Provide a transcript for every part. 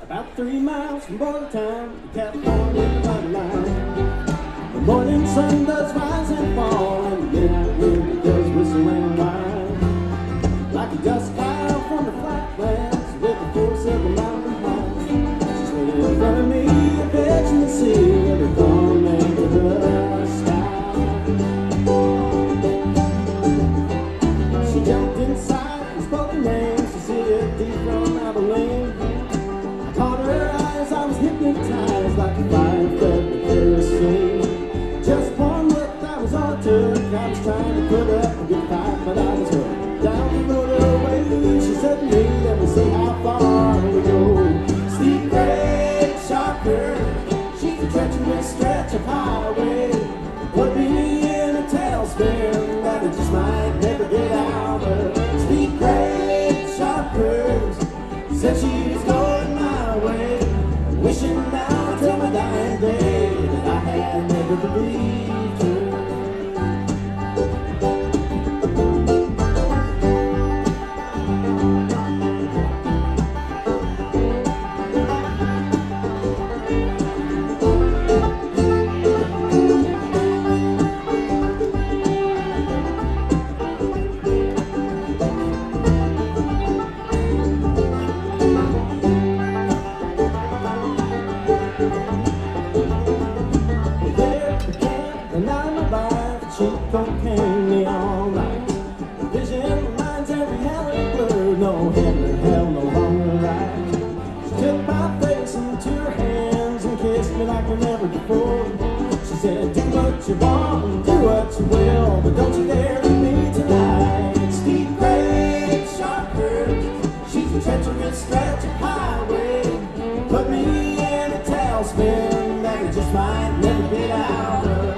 About 3 miles from Bordertown to California county line. The morning sun does rise and fall, and the midnight wind does whistle and whine. Like a dust cloud from the flatlands with the force of a mountain high. She's waiting in front of me, a bitch in the sea, with her thumb into the sky. She jumped inside and spoke her name, Cecilia D from Abilene. Caught her eyes, I was hypnotized like a fire fed the kerosene. Just one look, I was on took. I was trying to put up a good fight, but I was hooked. Down the motorway, she said to me, let me see how far we go. Steep grade, sharp curve, she's a treacherous stretch of highway. Put me in a tailspin that I just might never get out of. Steep grade, sharp curves, said she was going my way. Wishing now till my dying day that I had never believed her. Cheap cocaine, neon lights, vision lines, every alley blurred. No heaven, hell, no longer right. She took my face into her hands and kissed me like never before. She said, do what you want and do what you will, but don't you dare leave me tonight. Steep grade, sharp curves, she's a treacherous stretch of highway. Put me in a tailspin that I just might never get out of.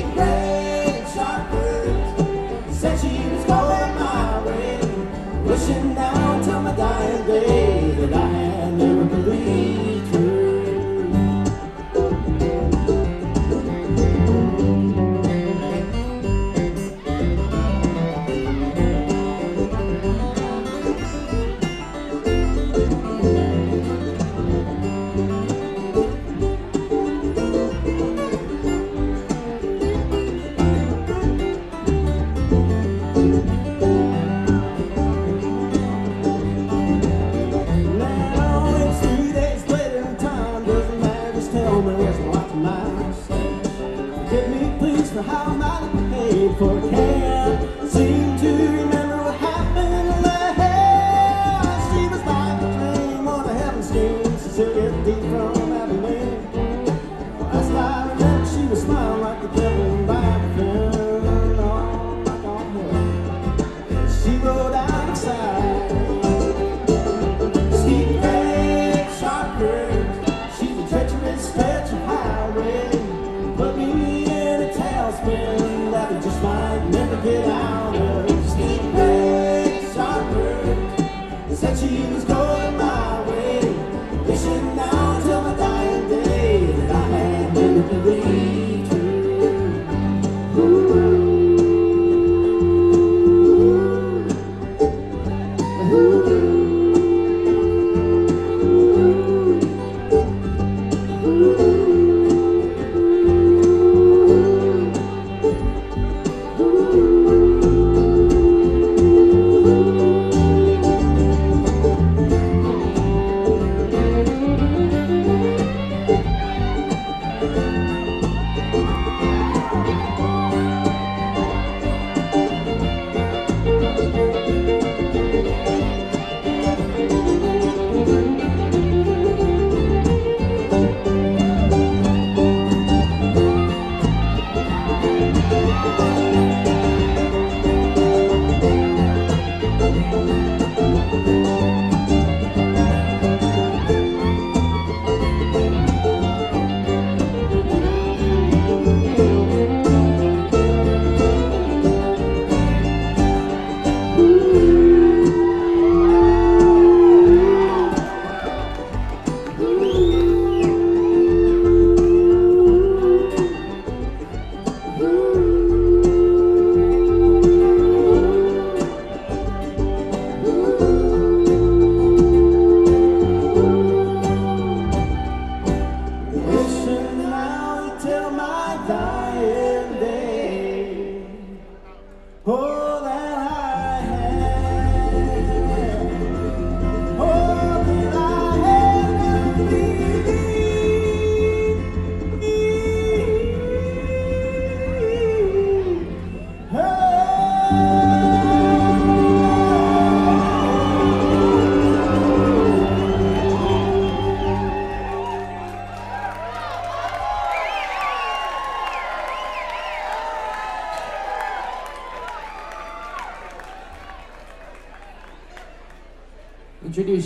Said she was going my way, wishing down till my dying day that I had never believed her.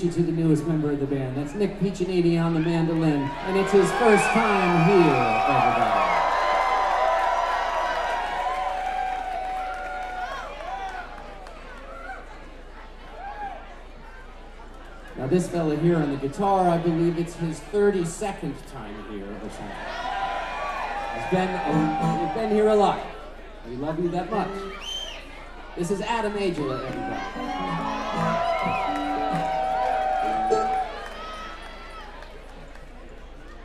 introduce you to the newest member of the band. That's Nick Piccinini on the mandolin, and it's his first time here, everybody. Now this fella here on the guitar, I believe it's his 32nd time here or something. You've been here a lot. We love you that much. This is Adam Angela, everybody.